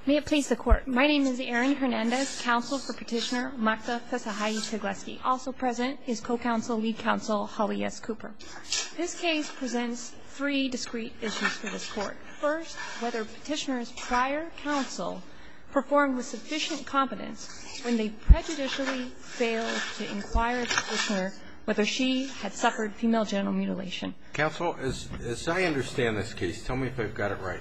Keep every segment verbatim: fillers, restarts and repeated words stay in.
May it please the Court. My name is Erin Hernandez, counsel for Petitioner Magda Fesahayi-Tegleski. Also present is co-counsel, lead counsel Holly S. Cooper. This case presents three discrete issues for this Court. First, whether Petitioner's prior counsel performed with sufficient competence when they prejudicially failed to inquire of Petitioner whether she had suffered female genital mutilation. Counsel, as, as I understand this case, tell me if I've got it right.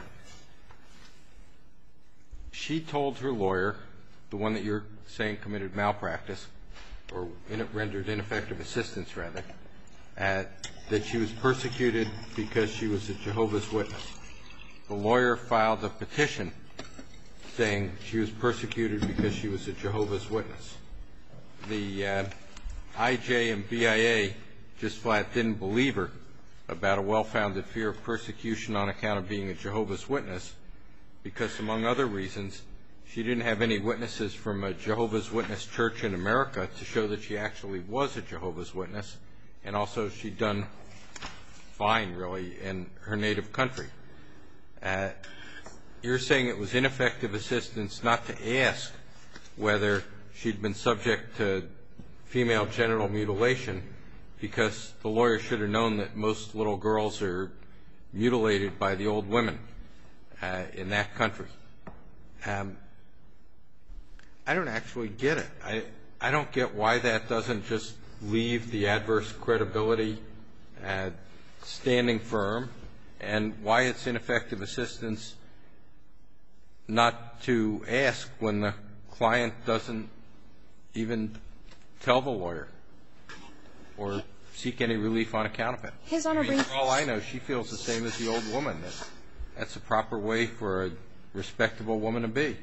She told her lawyer, the one that you're saying committed malpractice, or in rendered ineffective assistance, rather, uh, that she was persecuted because she was a Jehovah's Witness. The lawyer filed a petition saying she was persecuted because she was a Jehovah's Witness. The uh, I J and B I A just flat didn't believe her about a well-founded fear of persecution on account of being a Jehovah's Witness, because, among other reasons, she didn't have any witnesses from a Jehovah's Witness church in America to show that she actually was a Jehovah's Witness, and also she'd done fine, really, in her native country. Uh, you're saying it was ineffective assistance not to ask whether she'd been subject to female genital mutilation, because the lawyer should have known that most little girls are mutilated by the old women Uh, in that country. Um, I don't actually get it. I, I don't get why that doesn't just leave the adverse credibility uh, standing firm, and why it's ineffective assistance not to ask when the client doesn't even tell the lawyer or seek any relief on account of it. His Honor brings... For all I know, she feels the same as the old woman. That's, that's a proper way for a respectable woman to be.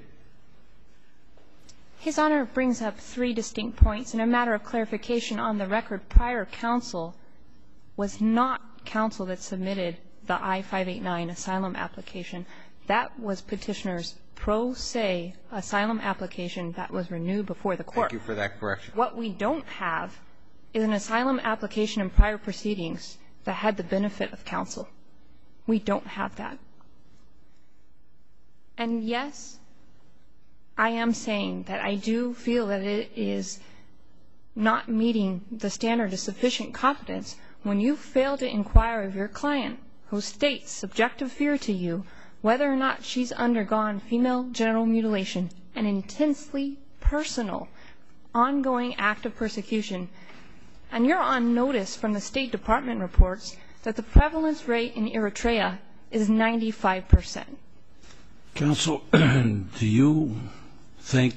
His Honor brings up three distinct points. In a matter of clarification on the record, prior counsel was not counsel that submitted the I five eighty-nine asylum application. That was Petitioner's pro se asylum application that was renewed before the Court. Thank you for that correction. What we don't have is an asylum application in prior proceedings that had the benefit of counsel. We don't have that. And yes, I am saying that I do feel that it is not meeting the standard of sufficient competence when you fail to inquire of your client who states subjective fear to you whether or not she's undergone female genital mutilation, an intensely personal, ongoing act of persecution. And you're on notice from the State Department reports that the prevalence rate in Eritrea is ninety-five percent. Counsel, do you think,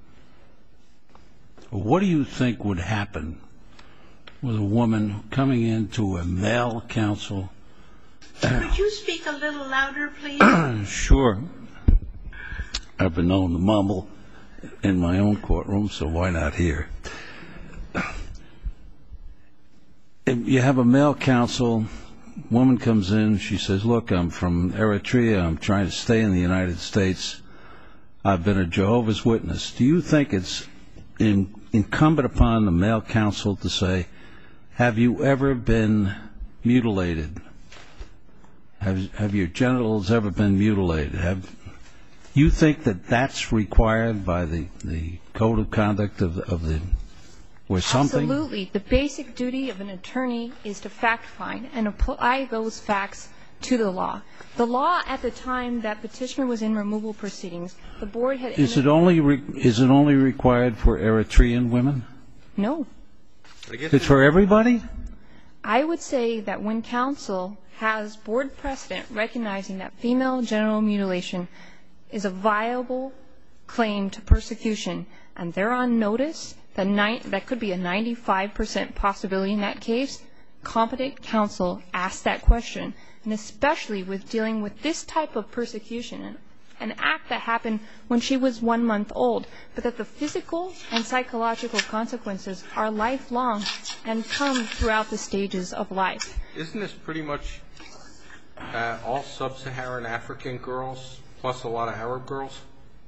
or what do you think would happen with a woman coming into a male counsel? Could you speak a little louder, please? Sure. I've been known to mumble in my own courtroom, so why not here? If you have a male counsel, woman comes in, she says, look, I'm from Eritrea, I'm trying to stay in the United States, I've been a Jehovah's Witness. Do you think it's in, incumbent upon the male counsel to say, have you ever been mutilated? Have, have your genitals ever been mutilated? Have you think that that's required by the, the code of conduct of, of the, or something? Absolutely. The basic duty of an attorney is to fact find and apply those facts to the law. The law at the time that Petitioner was in removal proceedings, the board had... Is it only, re, is it only required for Eritrean women? No. It's for everybody? I would say that when counsel has board precedent recognizing that female genital mutilation is a viable claim to persecution, and they're on notice, that, ni- that could be a ninety-five percent possibility in that case, competent counsel asks that question, and especially with dealing with this type of persecution, an, an act that happened when she was one month old, but that the physical and psychological consequences are lifelong and come throughout the stages of life. Isn't this pretty much uh, all sub-Saharan African girls plus a lot of Arab girls?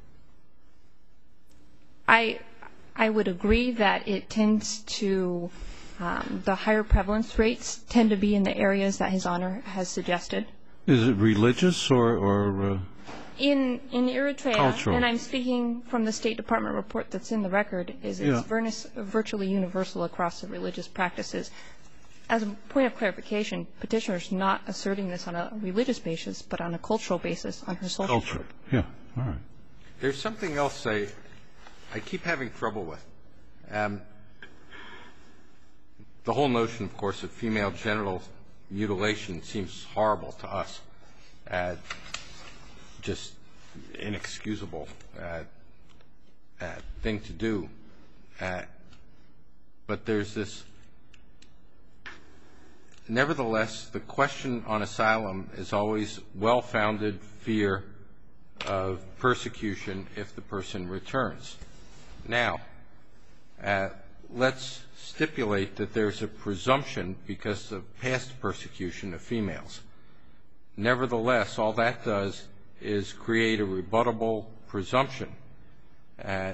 I I would agree that it tends to, um, the higher prevalence rates tend to be in the areas that His Honor has suggested. Is it religious or... or uh... In in Eritrea, Cultural. and I'm speaking from the State Department report that's in the record, is it's Yeah. vernus- virtually universal across the religious practices. As a point of clarification, Petitioner's not asserting this on a religious basis, but on a cultural basis, on her social Culture. Yeah. All right. There's something else I, I keep having trouble with. Um, the whole notion, of course, of female genital mutilation seems horrible to us, uh, just inexcusable uh, uh, thing to do. Uh, but there's this, nevertheless, the question on asylum is always well-founded fear of persecution if the person returns. Now, uh, let's stipulate that there's a presumption because of past persecution of females. Nevertheless, all that does is create a rebuttable presumption. Uh,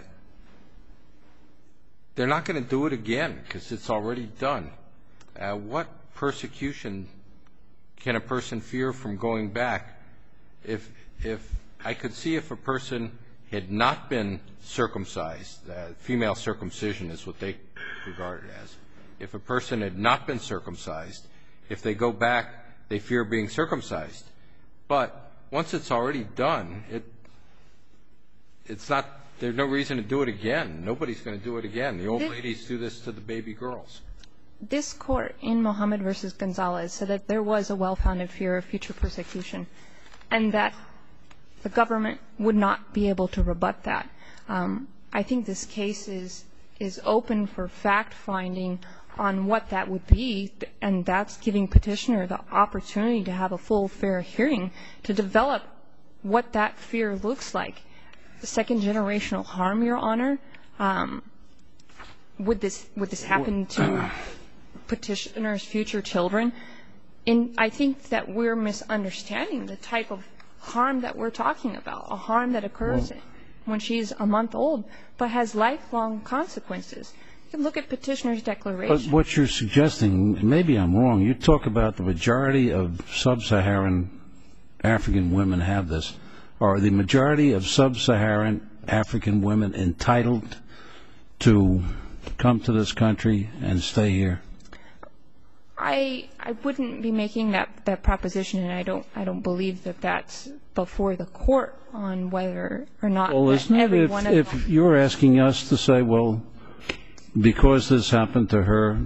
they're not going to do it again because it's already done. Uh, what persecution can a person fear from going back? If if I could see if a person had not been circumcised, uh, female circumcision is what they regard it as. If a person had not been circumcised, if they go back, they fear being circumcised. But once it's already done, it it's not. There's no reason to do it again. Nobody's going to do it again. The old This- ladies do this to the baby girls. This court in Mohammed versus Gonzalez said that there was a well-founded fear of future persecution, and that the government would not be able to rebut that. Um, I think this case is is open for fact-finding on what that would be, and that's giving Petitioner the opportunity to have a full, fair hearing to develop what that fear looks like. Second-generational harm, Your Honor, um, would this would this happen to Petitioner's future children? In, I think that we're misunderstanding the type of harm that we're talking about, a harm that occurs Well, when she's a month old, but has lifelong consequences. You can look at Petitioner's But declaration. what you're suggesting, maybe I'm wrong, you talk about the majority of sub-Saharan African women have this. Are the majority of sub-Saharan African women entitled to come to this country and stay here? I I wouldn't be making that, that proposition, and I don't I don't believe that that's before the court on whether or not Well, that isn't it? every If, one of if them. you're asking us to say, well, because this happened to her,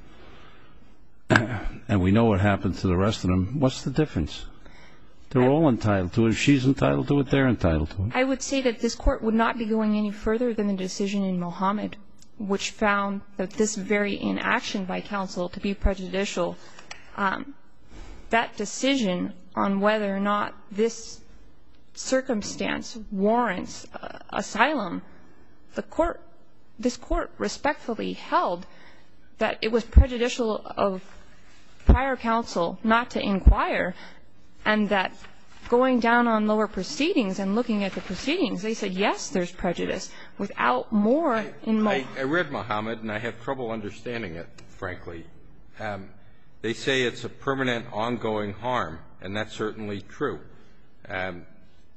and we know what happened to the rest of them, what's the difference? They're all entitled to it. If she's entitled to it, they're entitled to it. I would say that this court would not be going any further than the decision in Mohammed, which found that this very inaction by counsel to be prejudicial. Um, that decision on whether or not this circumstance warrants uh, asylum, the court, this court respectfully held that it was prejudicial of prior counsel not to inquire, and that going down on lower proceedings and looking at the proceedings, they said, yes, there's prejudice. Without more in Mo- I, I read Muhammad, and I have trouble understanding it, frankly. Um, they say it's a permanent, ongoing harm, and that's certainly true. Um,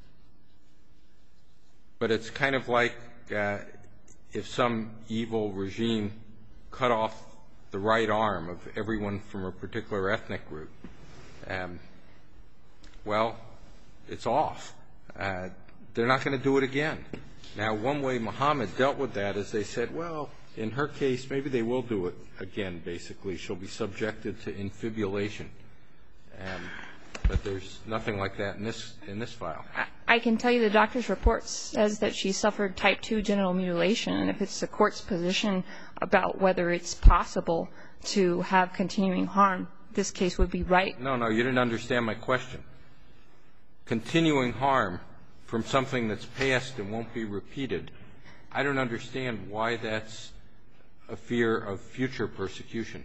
but it's kind of like uh, if some evil regime cut off the right arm of everyone from a particular ethnic group. Um, well, it's off. Uh, they're not going to do it again. Now, one way Muhammad dealt with that is they said, well, in her case, maybe they will do it again, basically. She'll be subjected to infibulation. Um, but there's nothing like that in this in this file. I can tell you the doctor's report says that she suffered type two genital mutilation, and if it's the court's position about whether it's possible to have continuing harm, this case would be right. No, no, you didn't understand my question. Continuing harm from something that's past and won't be repeated, I don't understand why that's a fear of future persecution.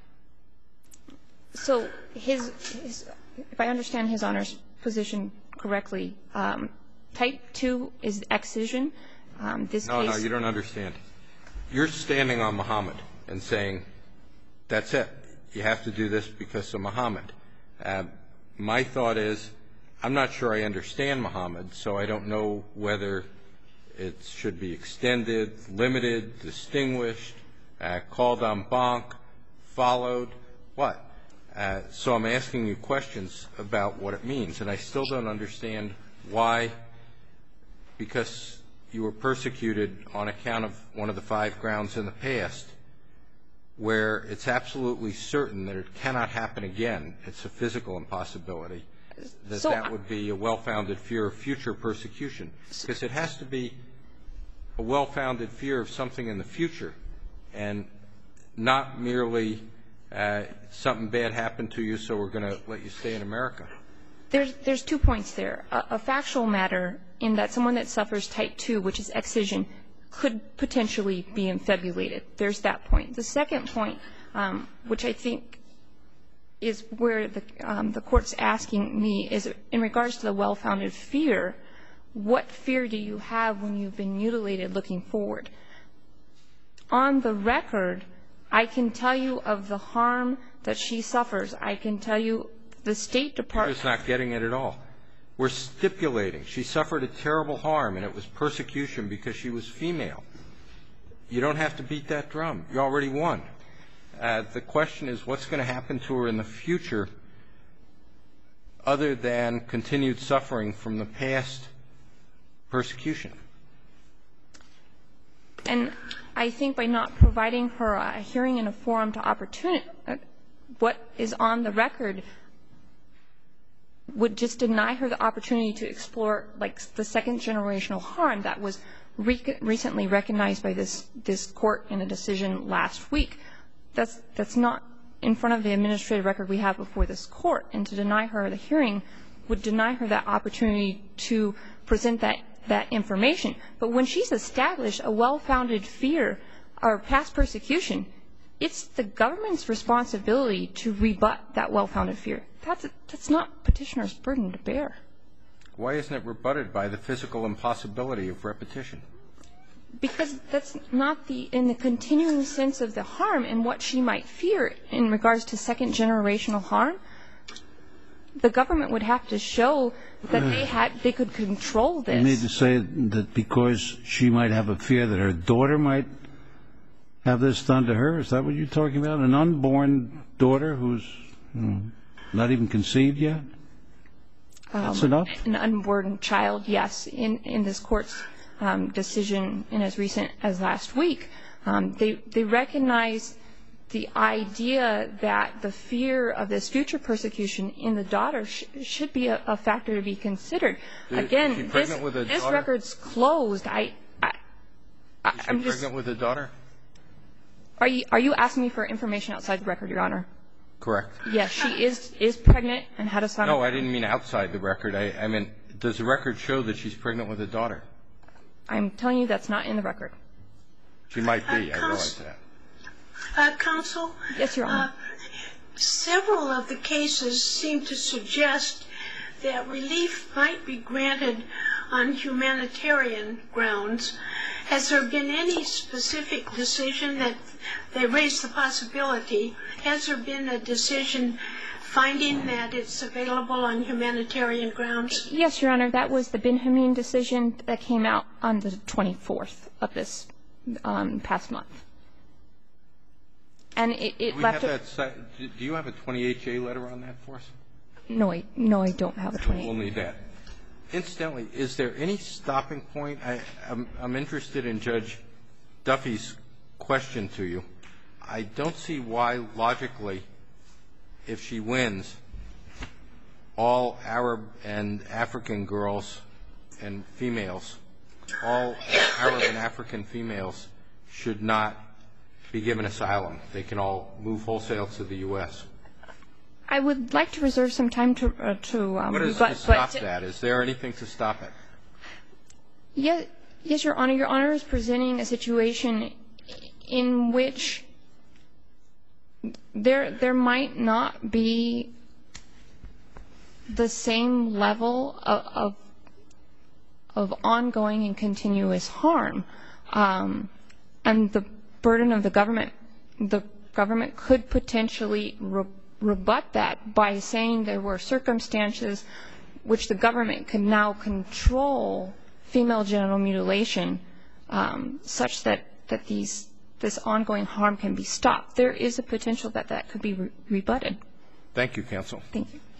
So his, his if I understand his Honor's position correctly, um, type two is excision. Um, this No, case. no, you don't understand. You're standing on Muhammad and saying, that's it. You have to do this because of Muhammad. Uh, my thought is, I'm not sure I understand Muhammad, so I don't know whether it should be extended, limited, distinguished, uh, called en banc, followed, what? Uh, so I'm asking you questions about what it means, and I still don't understand why, because you were persecuted on account of one of the five grounds in the past, where it's absolutely certain that it cannot happen again, it's a physical impossibility, that So that would be a well-founded fear of future persecution. Because it has to be a well-founded fear of something in the future and not merely uh, something bad happened to you, so we're going to let you stay in America. There's, there's two points there. A, a factual matter in that someone that suffers type two, which is excision, could potentially be infibulated. There's that point. The second point, um, which I think is where the, um, the court's asking me, is in regards to the well-founded fear, what fear do you have when you've been mutilated looking forward? On the record, I can tell you of the harm that she suffers. I can tell you the State Department. You're just not getting it at all. We're stipulating she suffered a terrible harm, and it was persecution because she was female. You don't have to beat that drum. You already won. Uh, the question is what's going to happen to her in the future other than continued suffering from the past persecution? And I think by not providing her a hearing and a forum to opportunity, what is on the record would just deny her the opportunity to explore, like, the second generational harm that was re- recently recognized by this, this court in a decision last week. That's, that's not in front of the administrative record we have before this court. And to deny her the hearing would deny her that opportunity to present that, that information. But when she's established a well-founded fear or past persecution, it's the government's responsibility to rebut that well-founded fear. That's, that's not petitioner's burden to bear. Why isn't it rebutted by the physical impossibility of repetition? Because that's not the, in the continuing sense of the harm and what she might fear in regards to second generational harm, the government would have to show that they had, they could control this. You need to say that because she might have a fear that her daughter might have this done to her? Is that what you're talking about? An unborn daughter who's, you know, not even conceived yet? That's um, enough? An unborn child, yes. In, in this court's um, decision in as recent as last week, um, they, they recognize the idea that the fear of this future persecution in the daughter sh- should be a, a factor to be considered. Is Again, she this, pregnant with a this daughter? record's closed. I, I, I, Is she I'm just. pregnant with a daughter? Are you are you asking me for information outside the record, Your Honor? Correct. Yes, she is is pregnant and had a son. No, I didn't mean outside the record. I, I mean, does the record show that she's pregnant with a daughter? I'm telling you that's not in the record. She might be. Uh, I realize that. Uh, Counsel? Yes, Your Honor. Uh, several of the cases seem to suggest that relief might be granted on humanitarian grounds. Has there been any specific decision that they raised the possibility? Has there been a decision finding that it's available on humanitarian grounds? Yes, Your Honor. That was the Bin Hameen decision that came out on the twenty-fourth of this um, past month. And it, it We left have it. that, si- do you have a twenty-eight J letter on that for us? No, I, no, I don't have a twenty-eight. We'll need that. Incidentally, is there any stopping point? I, I'm, I'm interested in Judge Duffy's question to you. I don't see why, logically, if she wins, all Arab and African girls and females, all Arab and African females should not be given asylum. They can all move wholesale to the U S I would like to reserve some time to uh, to um, What is rebut, to stop but that? Is there anything to stop it? Yes, yes, Your Honor. Your Honor is presenting a situation in which there there might not be the same level of of, of ongoing and continuous harm, um, and the burden of the government. The government could potentially re- rebut that by saying there were circumstances which the government can now control female genital mutilation um, such that, that these, this ongoing harm can be stopped, there is a potential that that could be re- rebutted. Thank you, counsel. Thank you.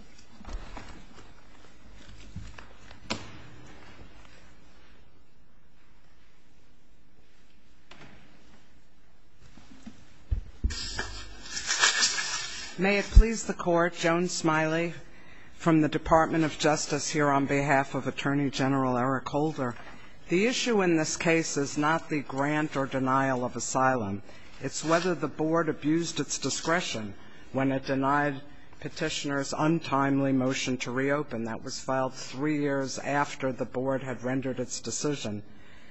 May it please the Court, Joan Smiley from the Department of Justice here on behalf of Attorney General Eric Holder. The issue in this case is not the grant or denial of asylum. It's whether the Board abused its discretion when it denied Petitioner's untimely motion to reopen that was filed three years after the Board had rendered its decision.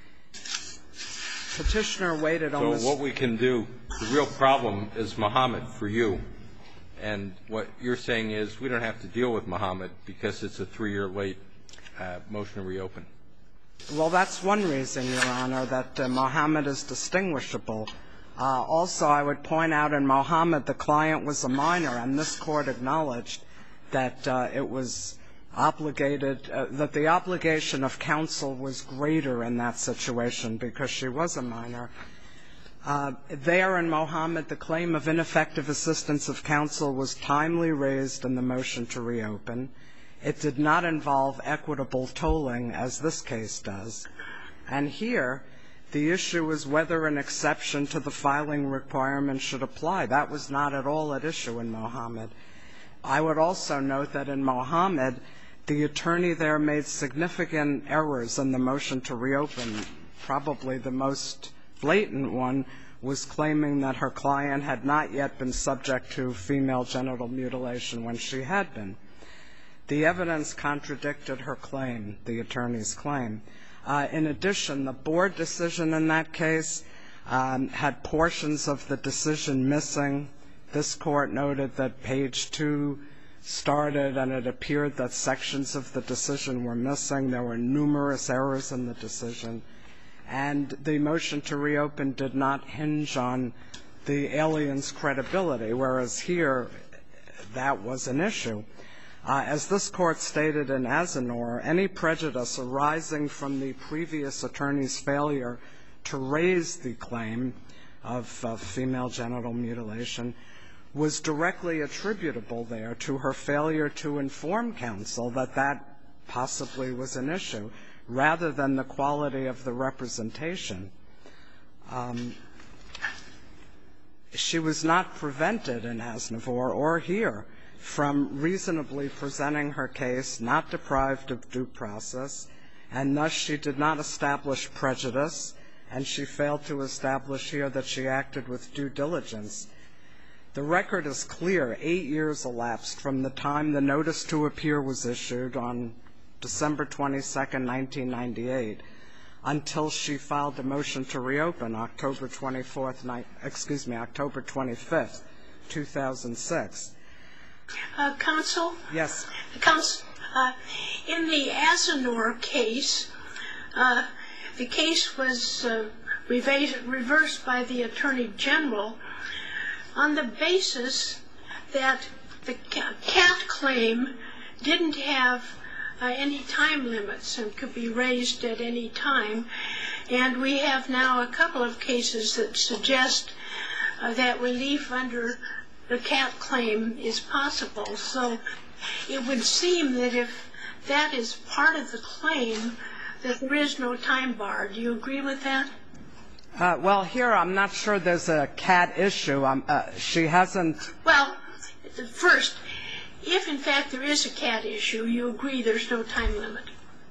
Petitioner waited almost... So what we can do, the real problem is Muhammad for you. And what you're saying is we don't have to deal with Muhammad because it's a three-year late uh, motion to reopen. Well, that's one reason, Your Honor, that uh, Muhammad is distinguishable. Uh, also, I would point out in Muhammad the client was a minor, and this Court acknowledged that uh, it was obligated, uh, that the obligation of counsel was greater in that situation because she was a minor. Uh, there in Muhammad, the claim of ineffective assistance of counsel was timely raised in the motion to reopen. It did not involve equitable tolling, as this case does. And here, the issue is whether an exception to the filing requirement should apply. That was not at all at issue in Muhammad. I would also note that in Muhammad, the attorney there made significant errors in the motion to reopen. Probably the most blatant one was claiming that her client had not yet been subject to female genital mutilation when she had been. The evidence contradicted her claim, the attorney's claim. Uh, in addition, the Board decision in that case um, had portions of the decision missing. This Court noted that page two started and it appeared that sections of the decision were missing. There were numerous errors in the decision. And the motion to reopen did not hinge on the alien's credibility, whereas here that was an issue. Uh, as this Court stated in Azenor, any prejudice arising from the previous attorney's failure to raise the claim of uh, female genital mutilation was directly attributable there to her failure to inform counsel that that possibly was an issue, rather than the quality of the representation. Um, she was not prevented in Aznavour or here from reasonably presenting her case, not deprived of due process, and thus she did not establish prejudice, and she failed to establish here that she acted with due diligence. The record is clear. Eight years elapsed from the time the notice to appear was issued on December twenty-second, nineteen ninety-eight, until she filed the motion to reopen October twenty-fourth, excuse me, October twenty-fifth, two thousand six. Uh, counsel? Yes. Counsel, uh, in the Azenor case, uh, the case was uh, reversed by the Attorney General on the basis that the cat claim didn't have uh, any time limits and could be raised at any time. And we have now a couple of cases that suggest uh, that relief under the cat claim is possible. So it would seem that if that is part of the claim, that there is no time bar. Do you agree with that? Uh, well, here I'm not sure there's a cat issue. Um, uh, she hasn't. Well, first, if in fact there is a cat issue, you agree there's no time limit.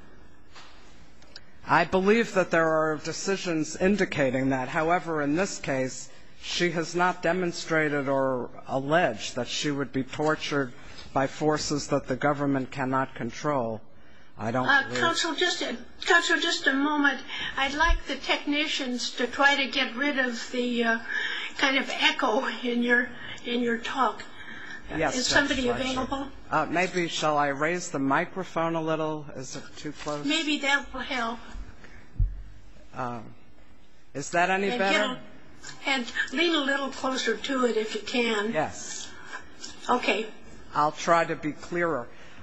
I believe that there are decisions indicating that. However, in this case, she has not demonstrated or alleged that she would be tortured by forces that the government cannot control. I don't uh, believe. Counsel, just a, Counsel, just a moment. I'd like the technicians to try to get rid of the uh, kind of echo in your in your talk. Yes, is somebody Judge available? Uh, maybe shall I raise the microphone a little? Is it too close? Maybe that will help. Uh, is that any and better? Get a, and lean a little closer to it if you can. Yes. Okay. I'll try to be clearer.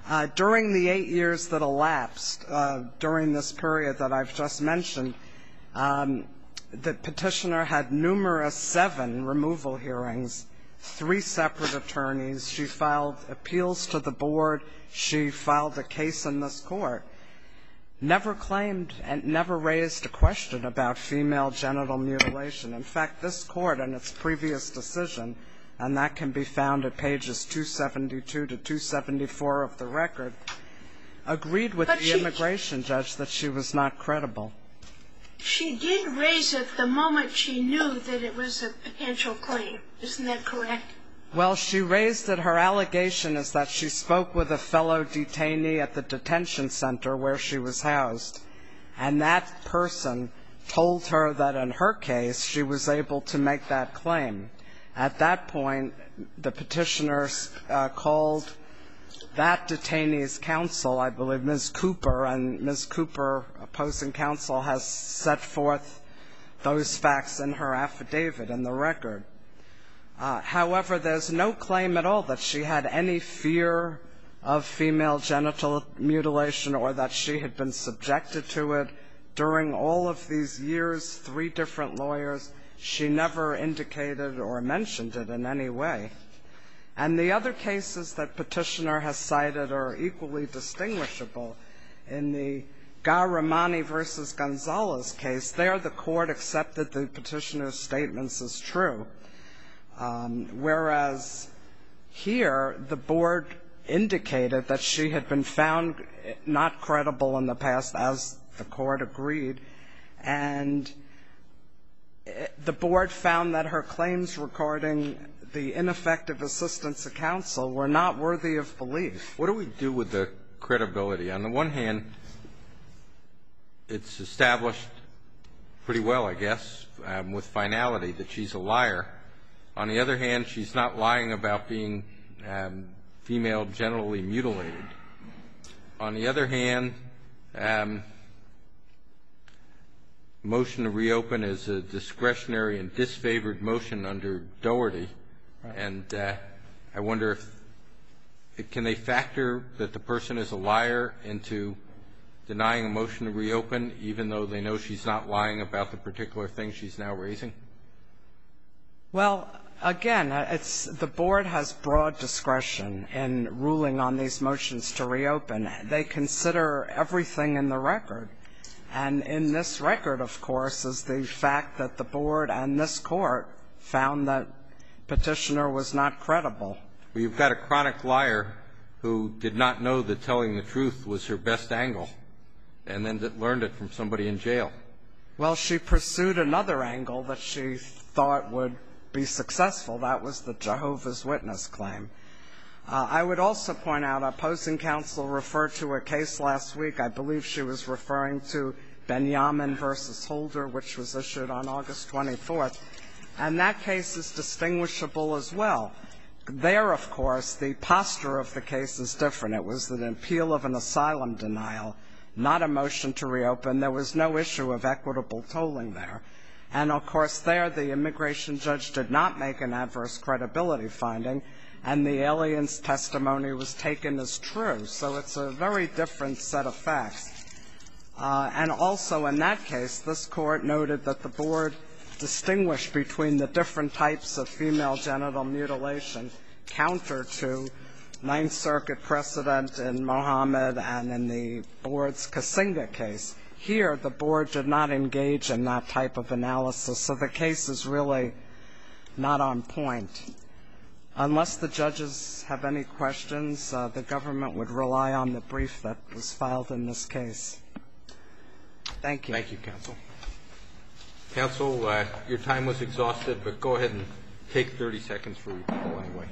Uh, during the eight years that elapsed, uh, during this period that I've just mentioned, um, the petitioner had numerous seven removal hearings, three separate attorneys. She filed appeals to the board. She filed a case in this court. Never claimed and never raised a question about female genital mutilation. In fact, this court in its previous decision, and that can be found at pages two seventy-two to two seventy-four of the record, agreed with But the she- immigration judge that she was not credible. She did raise it the moment she knew that it was a potential claim. Isn't that correct? Well, she raised it. Her allegation is that she spoke with a fellow detainee at the detention center where she was housed, and that person told her that in her case she was able to make that claim. At that point, the petitioner uh, called that detainee's counsel, I believe Miz Cooper, and Miz Cooper, opposing counsel, has set forth those facts in her affidavit in the record. Uh, however, there's no claim at all that she had any fear of female genital mutilation or that she had been subjected to it. During all of these years, three different lawyers, she never indicated or mentioned it in any way. And the other cases that petitioner has cited are equally distinguishable. In the Garamani versus Gonzalez case, there the court accepted the petitioner's statements as true. Um, whereas here, the board indicated that she had been found not credible in the past, as the court agreed, and the board found that her claims regarding the ineffective assistance of counsel were not worthy of belief. What do we do with the credibility? On the one hand, it's established pretty well, I guess, um, with finality that she's a liar. On the other hand, she's not lying about being um, female genitally mutilated. On the other hand, um, motion to reopen is a discretionary and disfavored motion under Doherty. Right. And uh, I wonder if, can they factor that the person is a liar into denying a motion to reopen, even though they know she's not lying about the particular thing she's now raising? Well, again, it's, the board has broad discretion in ruling on these motions to reopen. They consider everything in the record. And in this record, of course, is the fact that the board and this court found that petitioner was not credible. Well, you've got a chronic liar who did not know that telling the truth was her best angle, and then learned it from somebody in jail. Well, she pursued another angle that she thought would be successful. That was the Jehovah's Witness claim. Uh, I would also point out opposing counsel referred to a case last week. I believe she was referring to Benjamin versus Holder, which was issued on August twenty-fourth. And that case is distinguishable as well. There, of course, the posture of the case is different. It was an appeal of an asylum denial, not a motion to reopen. There was no issue of equitable tolling there. And, of course, there the immigration judge did not make an adverse credibility finding, and the alien's testimony was taken as true. So it's a very different set of facts. Uh, and also in that case, this court noted that the board distinguished between the different types of female genital mutilation, counter to Ninth Circuit precedent in Mohammed and in the board's Kasinga case. Here, the board did not engage in that type of analysis, so the case is really not on point. Unless the judges have any questions, uh, the government would rely on the brief that was filed in this case. Thank you. Thank you, counsel. Counsel, uh, your time was exhausted, but go ahead and take thirty seconds for rebuttal anyway.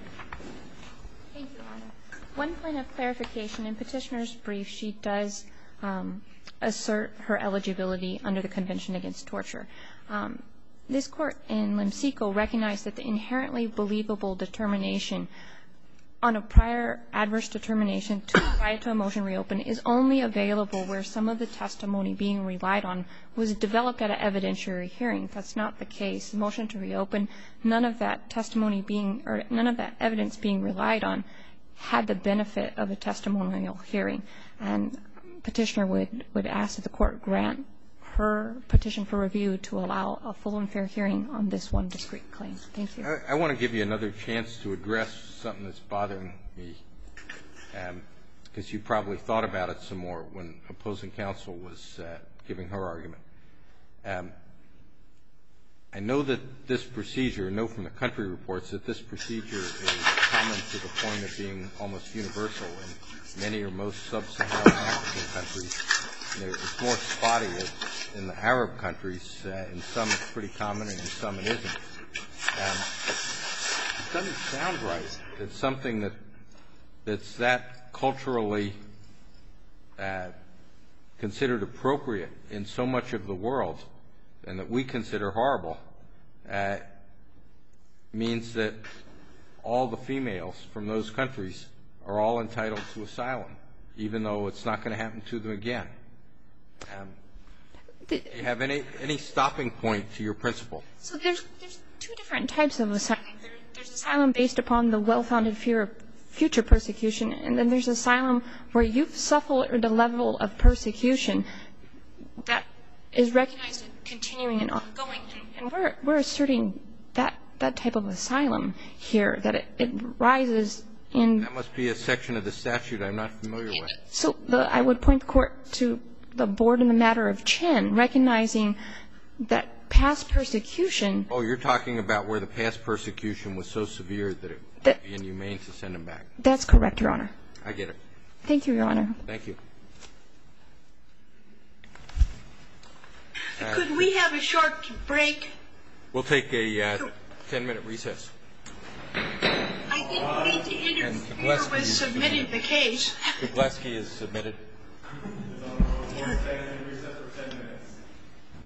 Thank you, Your Honor. One point of clarification. In Petitioner's brief, she does um, assert her eligibility under the Convention Against Torture. Um, this court in Limseco recognized that the inherently believable determination on a prior adverse determination to apply to a motion reopen is only available where some of the testimony being relied on was developed at an evidentiary hearing. That's not the case. The motion to reopen, none of that testimony being or none of that evidence being relied on had the benefit of a testimonial hearing. And Petitioner would, would ask that the Court grant her petition for review to allow a full and fair hearing on this one discrete claim. Thank you. I, I want to give you another chance to address something that's bothering me, because um, you probably thought about it some more when opposing counsel was uh, giving her argument. Um, I know that this procedure, I know from the country reports that this procedure is common to the point of being almost universal in many or most sub-Saharan African countries. You know, it's more spotty in the Arab countries. Uh, in some it's pretty common, and in some it isn't. Um, it doesn't sound right that something that that's that culturally uh, considered appropriate in so much of the world and that we consider horrible uh, means that all the females from those countries are all entitled to asylum, even though it's not going to happen to them again. Um, do you have any, any stopping point to your principle? So there's, there's two different types of asylum. There, there's asylum based upon the well-founded fear of future persecution, and then there's asylum where you've suffered a level of persecution that is recognized and continuing and ongoing. And, and we're, we're asserting that, that type of asylum here, that it, it rises in... That must be a section of the statute I'm not familiar with. So the, I would point the Court to the board in the matter of Chen, recognizing that past persecution... Oh, you're talking about where the past persecution was so severe that it that, would be inhumane to send them back. That's correct, Your Honor. I get it. Thank you, Your Honor. Thank you. Could uh, we have a short break? We'll take a uh, ten-minute recess. I didn't mean to interfere with submitting the case. Kugleski is submitted. Yeah.